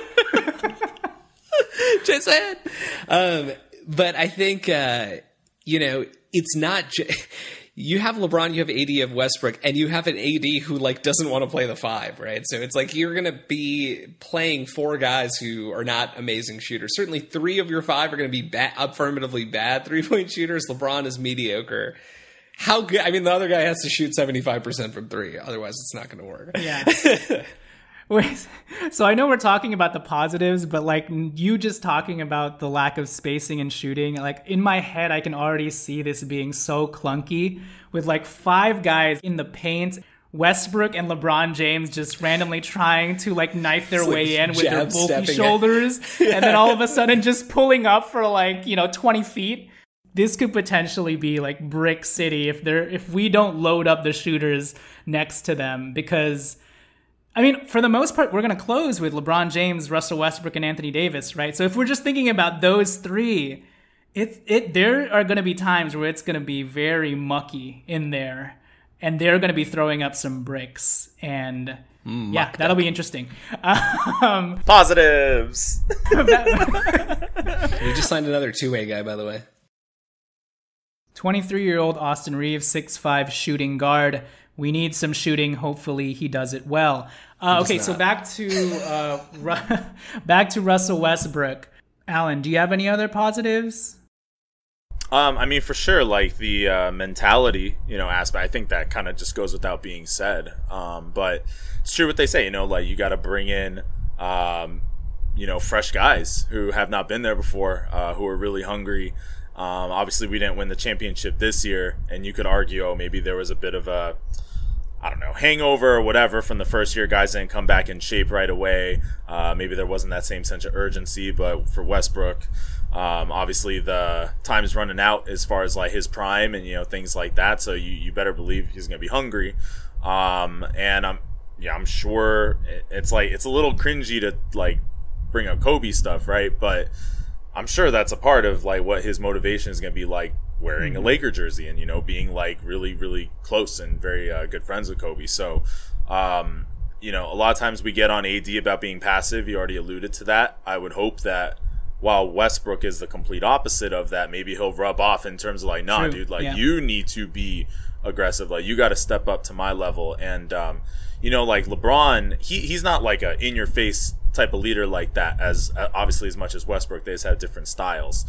Just saying. But I think, it's not you have LeBron, you have AD, you have Westbrook, and you have an AD who doesn't want to play the five, right? So it's you're going to be playing four guys who are not amazing shooters. Certainly 3 of your 5 are going to be affirmatively bad 3-point shooters. LeBron is mediocre. How good? The other guy has to shoot 75% from 3. Otherwise, it's not going to work. Yeah. Wait, so I know we're talking about the positives, but you just talking about the lack of spacing and shooting, in my head, I can already see this being so clunky with 5 guys in the paint, Westbrook and LeBron James just randomly trying to knife their way in with their bulky shoulders, and then all of a sudden just pulling up for 20 feet. This could potentially be Brick City if we don't load up the shooters next to them, because for the most part, we're going to close with LeBron James, Russell Westbrook, and Anthony Davis, right? So if we're just thinking about those 3, there are going to be times where it's going to be very mucky in there, and they're going to be throwing up some bricks, and that'll be interesting. Positives. We just signed another 2-way guy, by the way. 23-year-old Austin Reeves, 6'5", shooting guard, we need some shooting. Hopefully he does it well. Okay, so back to Russell Westbrook. Alan, do you have any other positives? I mean, for sure, like the mentality, aspect. I think that kind of just goes without being said. But it's true what they say. Like you got to bring in, fresh guys who have not been there before, who are really hungry. Obviously, we didn't win the championship this year, and you could argue, maybe there was a bit of a, hangover or whatever from the first year. Guys didn't come back in shape right away. Maybe there wasn't that same sense of urgency. But for Westbrook, obviously the time's running out as far as like his prime and things like that. So you better believe he's gonna be hungry. And I'm sure it's a little cringy to like bring up Kobe stuff, right? But I'm sure that's a part of like what his motivation is gonna be, like wearing a Laker jersey and being like really, really close and very good friends with Kobe. So a lot of times we get on AD about being passive. You already alluded to that. I would hope that while Westbrook is the complete opposite of that, maybe he'll rub off in terms of like, nah, dude, like you need to be aggressive. Like you got to step up to my level. And like LeBron, he's not like a in your face type of leader like that, as obviously as much as Westbrook. They just have different styles.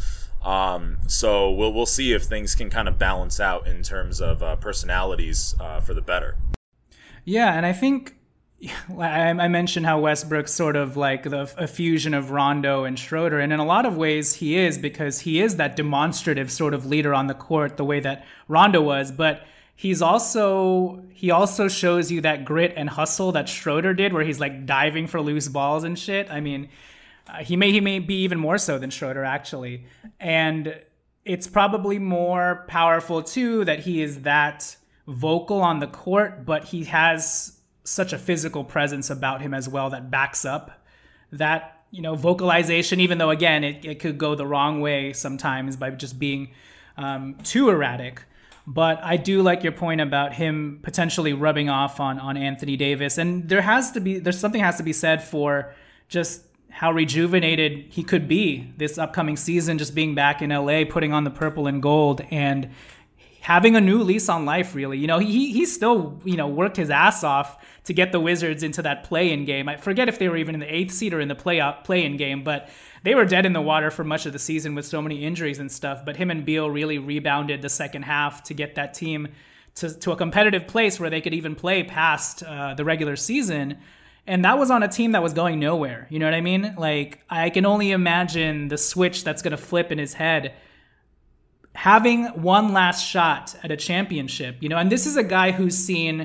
So we'll see if things can kind of balance out in terms of personalities for the better. Yeah, and I think I mentioned how Westbrook's sort of like a fusion of Rondo and Schroeder, and in a lot of ways he is, because he is that demonstrative sort of leader on the court the way that Rondo was, but he also shows you that grit and hustle that Schroeder did, where he's like diving for loose balls and shit. I mean, he may be even more so than Schroeder, actually. And it's probably more powerful, too, that he is that vocal on the court, but he has such a physical presence about him as well that backs up that, vocalization, even though, again, it could go the wrong way sometimes by just being too erratic. But I do like your point about him potentially rubbing off on Anthony Davis. And there's something has to be said for just how rejuvenated he could be this upcoming season, just being back in LA, putting on the purple and gold and having a new lease on life, really. He still, worked his ass off to get the Wizards into that play-in game. I forget if they were even in the 8th seed or in the play-in game, but they were dead in the water for much of the season with so many injuries and stuff. But him and Beal really rebounded the second half to get that team to a competitive place where they could even play past the regular season. And that was on a team that was going nowhere. You know what I mean? Like, I can only imagine the switch that's going to flip in his head having one last shot at a championship, and this is a guy who's seen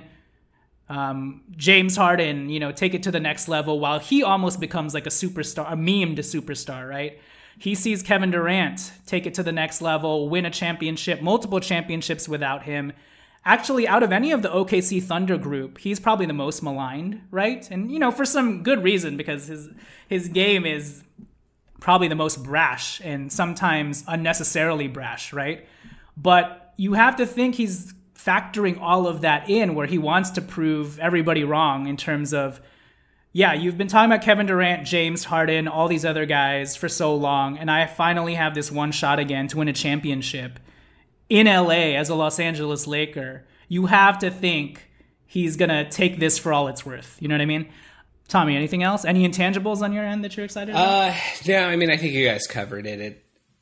James Harden, take it to the next level while he almost becomes like a superstar, a memed superstar, right? He sees Kevin Durant take it to the next level, win a championship, multiple championships without him. Actually, out of any of the OKC Thunder group, he's probably the most maligned, right? And, for some good reason, because his game is probably the most brash and sometimes unnecessarily brash, right? But you have to think he's factoring all of that in, where he wants to prove everybody wrong in terms of, yeah, you've been talking about Kevin Durant, James Harden, all these other guys for so long, and I finally have this one shot again to win a championship in LA as a Los Angeles Laker. You have to think he's going to take this for all it's worth. You know what I mean? Tommy, anything else? Any intangibles on your end that you're excited about? No, I mean, I think you guys covered it.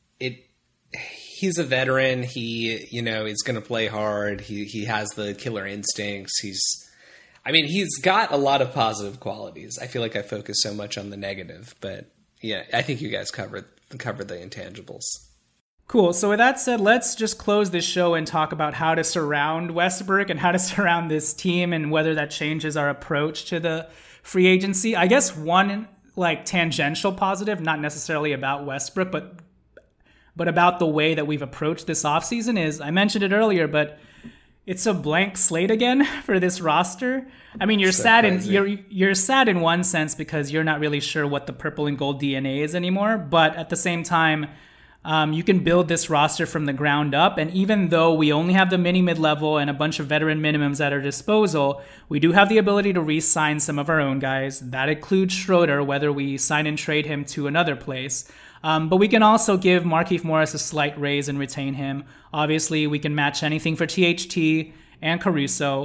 He's a veteran. He, is going to play hard. He has the killer instincts. He's got a lot of positive qualities. I feel like I focus so much on the negative, but yeah, I think you guys covered the intangibles. Cool. So with that said, let's just close this show and talk about how to surround Westbrook and how to surround this team and whether that changes our approach to the free agency. I guess one like tangential positive, not necessarily about Westbrook, but about the way that we've approached this offseason is, I mentioned it earlier, but it's a blank slate again for this roster. I mean, you're sad in one sense because you're not really sure what the purple and gold DNA is anymore, but at the same time, you can build this roster from the ground up. And even though we only have the mini mid-level and a bunch of veteran minimums at our disposal, we do have the ability to re-sign some of our own guys. That includes Schroeder, whether we sign and trade him to another place. But we can also give Markieff Morris a slight raise and retain him. Obviously, we can match anything for THT and Caruso.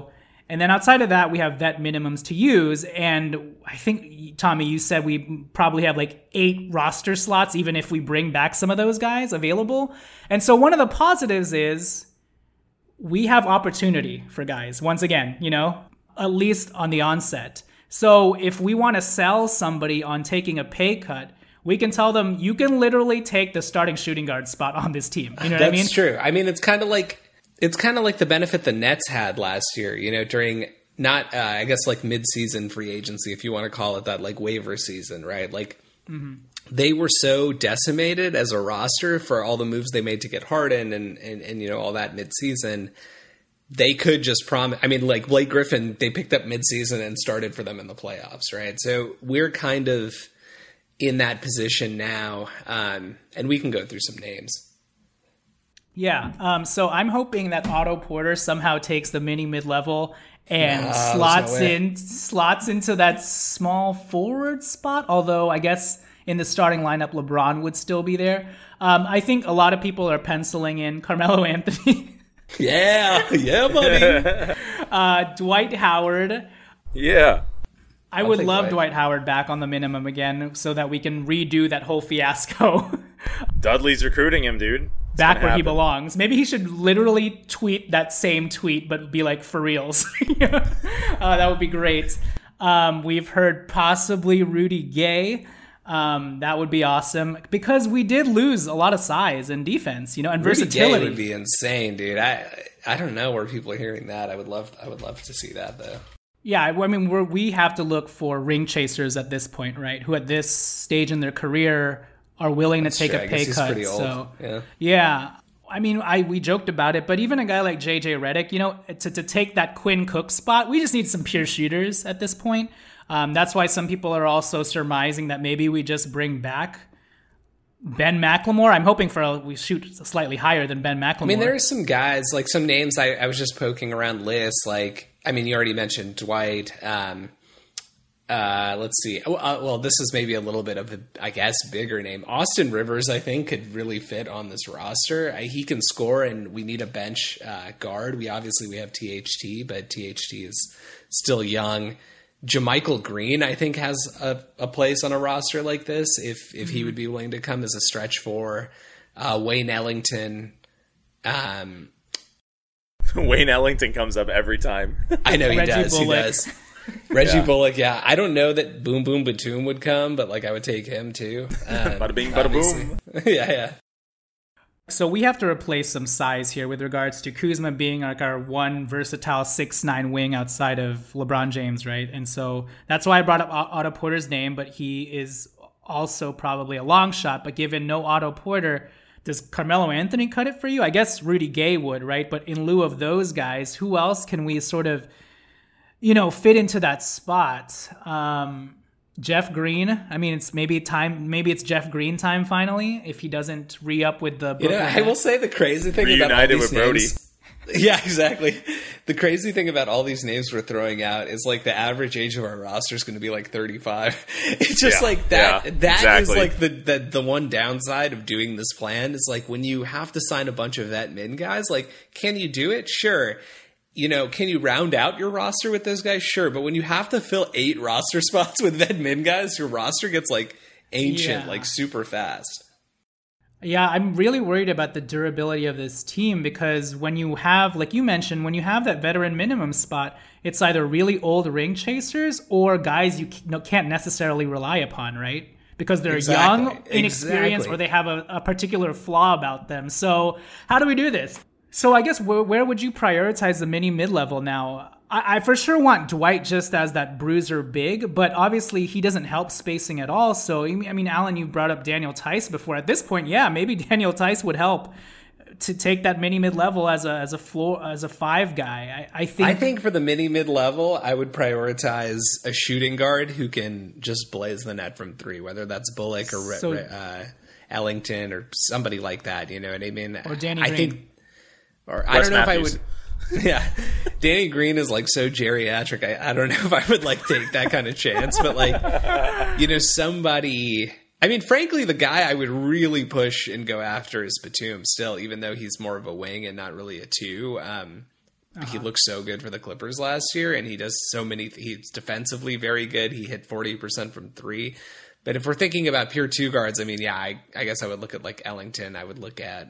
And then outside of that, we have vet minimums to use. And I think, Tommy, you said we probably have like 8 roster slots, even if we bring back some of those guys available. And so one of the positives is we have opportunity for guys, once again, you know, at least on the onset. So if we want to sell somebody on taking a pay cut, we can tell them, you can literally take the starting shooting guard spot on this team. You know what I mean? That's true. I mean, it's kind of like the benefit the Nets had last year, you know, during not, I guess, like mid-season free agency, if you want to call it that, like waiver season, right? Like they were so decimated as a roster for all the moves they made to get Harden and you know, all that mid-season. They could just promise. I mean, like Blake Griffin, they picked up mid-season and started for them in the playoffs, right? So we're kind of in that position now, and we can go through some names. Yeah, so I'm hoping that Otto Porter somehow takes the mini mid-level and slots into that small forward spot, although I guess in the starting lineup, LeBron would still be there. I think a lot of people are penciling in Carmelo Anthony. Yeah, buddy. Dwight Howard. Yeah. I would love Dwight Howard back on the minimum again so that we can redo that whole fiasco. Dudley's recruiting him, dude. It's back where he belongs. Maybe he should literally tweet that same tweet, but be like, for reals. That would be great. We've heard possibly Rudy Gay. That would be awesome because we did lose a lot of size and defense, you know, and Rudy versatility. Gay would be insane, dude. I don't know where people are hearing that. I would love to see that though. Yeah, I mean, we have to look for ring chasers at this point, right? Who at this stage in their career are willing to take a pay cut. Pretty old. So yeah. I mean, we joked about it, but even a guy like JJ Redick, you know, to take that Quinn Cook spot, we just need some pure shooters at this point. That's why some people are also surmising that maybe we just bring back Ben McLemore. I'm hoping we shoot slightly higher than Ben McLemore. I mean, there are some guys, like some names I was just poking around lists. Like, I mean, you already mentioned Dwight. Let's see. Well, this is maybe a little bit of a, I guess, bigger name. Austin Rivers, I think, could really fit on this roster. He can score, and we need a bench guard. We have THT, but THT is still young. JaMychal Green, I think, has a place on a roster like this if he would be willing to come as a stretch for Wayne Ellington. Wayne Ellington comes up every time. I know he Reggie does. Bullock. He does. Reggie Bullock, yeah. I don't know that Boom Boom Batum would come, but like I would take him too. Bada bing, bada boom. Yeah. So we have to replace some size here with regards to Kuzma being like our one versatile 6'9" wing outside of LeBron James, right? And so that's why I brought up Otto Porter's name, but he is also probably a long shot. But given no Otto Porter, does Carmelo Anthony cut it for you? I guess Rudy Gay would, right? But in lieu of those guys, who else can we sort of, you know, fit into that spot? Jeff Green. I mean, maybe it's Jeff Green time finally if he doesn't re-up with the Brooklyn. I will say the crazy thing about all these names. Yeah, exactly. The crazy thing about all these names we're throwing out is like the average age of our roster is going to be like 35. It's just like that. Yeah, that exactly. is like the one downside of doing this plan is like when you have to sign a bunch of vet min guys, like, can you do it? Sure. You know, can you round out your roster with those guys? Sure. But when you have to fill 8 roster spots with vet min guys, your roster gets like ancient, like super fast. Yeah, I'm really worried about the durability of this team because when you have, like you mentioned, when you have that veteran minimum spot, it's either really old ring chasers or guys you can't necessarily rely upon, right? Because they're young, inexperienced, or they have a particular flaw about them. So how do we do this? So I guess where would you prioritize the mini mid-level now? I for sure want Dwight just as that bruiser big, but obviously he doesn't help spacing at all. So, I mean, Alan, you brought up Daniel Tice before. At this point, yeah, maybe Daniel Tice would help to take that mini mid-level as a 5 guy. I think for the mini mid-level, I would prioritize a shooting guard who can just blaze the net from 3, whether that's Bullock or Ellington or somebody like that. You know what I mean? Or Danny Green. I don't know if I would. Yeah, Danny Green is like so geriatric. I don't know if I would like take that kind of chance, but like, you know, somebody. I mean, frankly, the guy I would really push and go after is Batum still, even though he's more of a wing and not really a 2. He looked so good for the Clippers last year, and he does so many. He's defensively very good. He hit 40% from three. But if we're thinking about pure two guards, I mean, yeah, I guess I would look at like Ellington. I would look at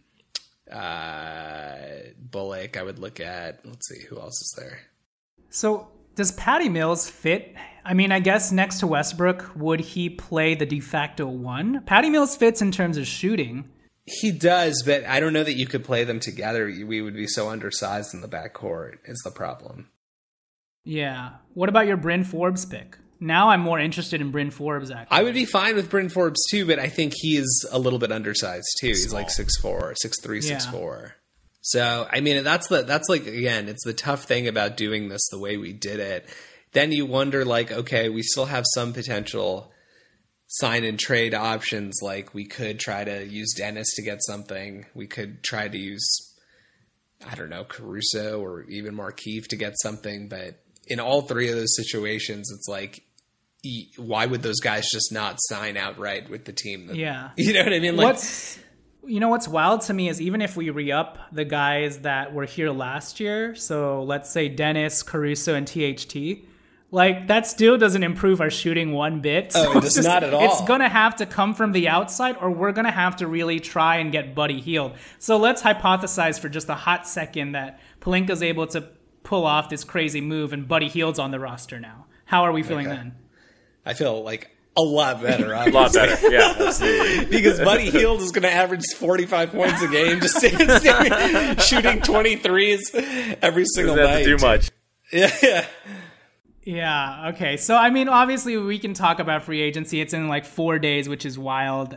Bullock. I would look at, let's see, who else is there? So does Patty Mills fit? I mean, I guess next to Westbrook, would he play the de facto one? Patty Mills fits in terms of shooting. He does, but I don't know that you could play them together. We would be so undersized in the backcourt is the problem. Yeah. What about your Bryn Forbes pick? Now I'm more interested in Bryn Forbes, actually. I would be fine with Bryn Forbes, too, but I think he is a little bit undersized, too. He's like 6'4", 6'3", 6'4". So, I mean, that's like, again, it's the tough thing about doing this the way we did it. Then you wonder, like, okay, we still have some potential sign and trade options. Like, we could try to use Dennis to get something. We could try to use, I don't know, Caruso or even Markieff to get something. But in all three of those situations, it's like, why would those guys just not sign outright with the team? Yeah. You know what I mean? Like, what's wild to me is even if we re-up the guys that were here last year, so let's say Dennis, Caruso, and THT, like that still doesn't improve our shooting one bit. So it does not at all. It's going to have to come from the outside, or we're going to have to really try and get Buddy healed. So let's hypothesize for just a hot second that Pelinka's able to pull off this crazy move and Buddy Hield's on the roster now. How are we feeling then? I feel like a lot better. A lot better, yeah, absolutely. Because Buddy Hield is going to average 45 points a game, just shooting 23s every single night. Doesn't have to do much. Yeah. Yeah, okay. So, I mean, obviously we can talk about free agency. It's in like 4 days, which is wild.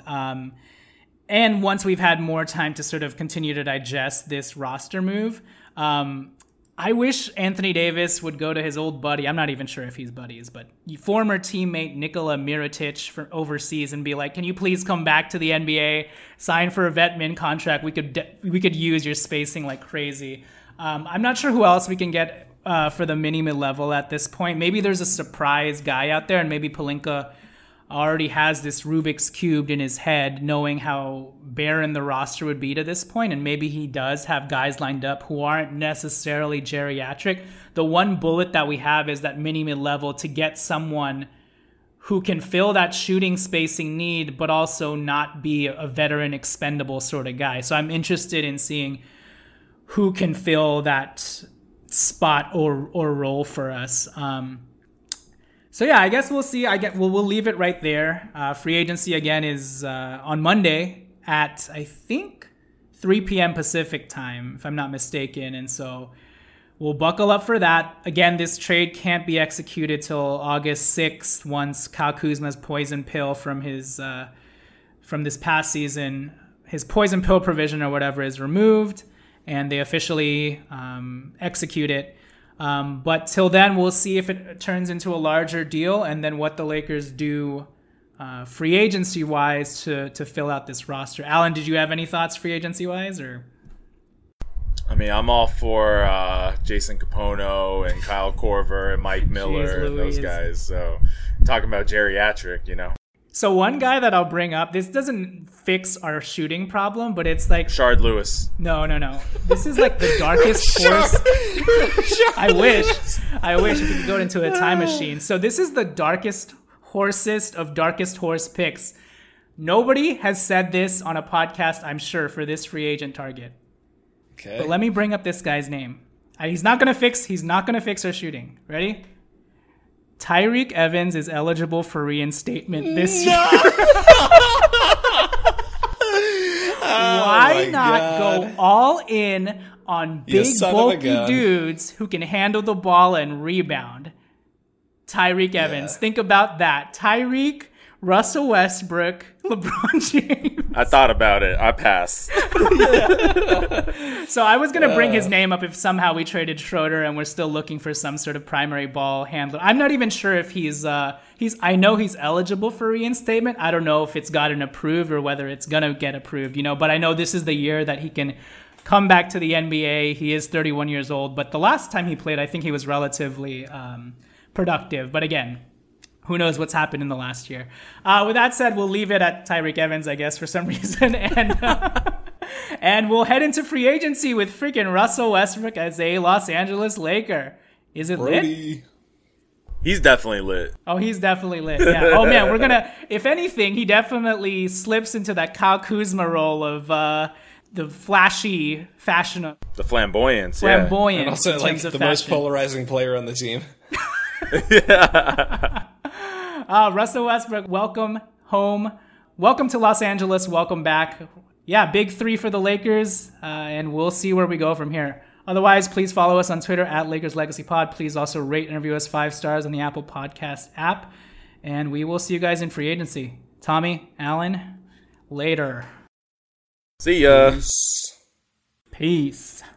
And once we've had more time to sort of continue to digest this roster move, I wish Anthony Davis would go to his old buddy. I'm not even sure if he's buddies, but former teammate Nikola Mirotic from overseas and be like, can you please come back to the NBA, sign for a vet min contract? We could use your spacing like crazy. I'm not sure who else we can get for the mini mid-level at this point. Maybe there's a surprise guy out there, and maybe Pelinka already has this Rubik's Cube in his head, knowing how barren the roster would be to this point, and maybe he does have guys lined up who aren't necessarily geriatric. The one bullet that we have is that mini mid-level to get someone who can fill that shooting spacing need, but also not be a veteran expendable sort of guy. So I'm interested in seeing who can fill that spot or role for us. So yeah, I guess we'll see. We'll leave it right there. Free agency again is on Monday at I think 3 p.m. Pacific time, if I'm not mistaken. And so we'll buckle up for that. Again, this trade can't be executed till August 6th once Kyle Kuzma's poison pill from his from this past season, his poison pill provision or whatever is removed, and they officially execute it. But till then, we'll see if it turns into a larger deal and then what the Lakers do free agency-wise to fill out this roster. Alan, did you have any thoughts free agency-wise? Or? I mean, I'm all for Jason Capono and Kyle Korver and Mike Miller and those guys. So talking about geriatric, you know. So one guy that I'll bring up, this doesn't fix our shooting problem, but it's like... Shard Lewis. No. This is like the darkest horse... I wish if we could go into a time machine. So this is the darkest horse picks. Nobody has said this on a podcast, I'm sure, for this free agent target. Okay. But let me bring up this guy's name. He's not gonna fix our shooting. Ready? Tyreke Evans is eligible for reinstatement this year. Why not go all in on big, bulky dudes who can handle the ball and rebound? Tyreke Evans. Think about that. Tyreke, Russell Westbrook, LeBron James. I thought about it. I passed. So I was going to bring his name up if somehow we traded Schroeder and we're still looking for some sort of primary ball handler. I'm not even sure if I know he's eligible for reinstatement. I don't know if it's gotten approved or whether it's going to get approved, but I know this is the year that he can come back to the NBA. He is 31 years old, but the last time he played, I think he was relatively productive. But again, who knows what's happened in the last year. With that said, we'll leave it at Tyreke Evans, I guess, for some reason. And we'll head into free agency with freaking Russell Westbrook as a Los Angeles Laker. Is it lit? Brody. He's definitely lit. Oh, he's definitely lit. Yeah. Oh man, we're gonna. If anything, he definitely slips into that Kyle Kuzma role of the flashy fashion, The flamboyance. flamboyant, And also, in like, terms of the most fashion. polarizing player on the team. Russell Westbrook, welcome home. Welcome to Los Angeles. Welcome back. Yeah, big 3 for the Lakers, and we'll see where we go from here. Otherwise, please follow us on Twitter at Lakers Legacy Pod. Please also rate and review us 5 stars on the Apple Podcast app. And we will see you guys in free agency. Tommy, Alan, later. See ya. Peace. Peace.